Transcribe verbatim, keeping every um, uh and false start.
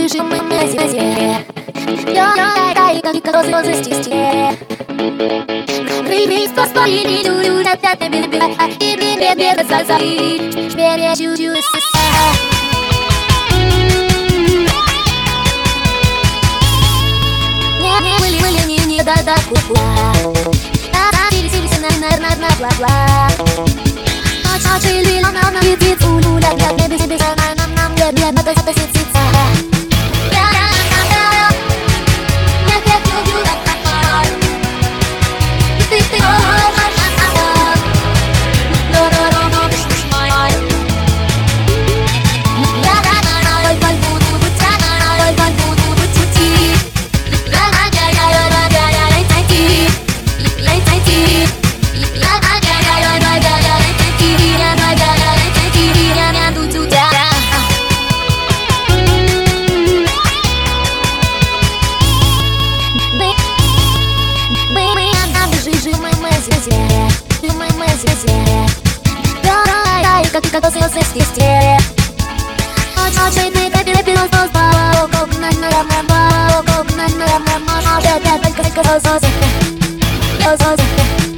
жижи мы на земле. Я как розы розы стисте. Рыбий спас полили люлю, опять на беле беле, и беле беле зазари, шпере чую сиса. Не не были были не не да да кукла. Да да сили сили сили на на на на бла бла. Ночь чили на на на вид улю ля ля ля без без на на на ля ля на на на сиса. Как как осел сесть истерия. Ночь ты капли пилон стол спала, как на на на на, как на на на на, опять опять только только розы, розы.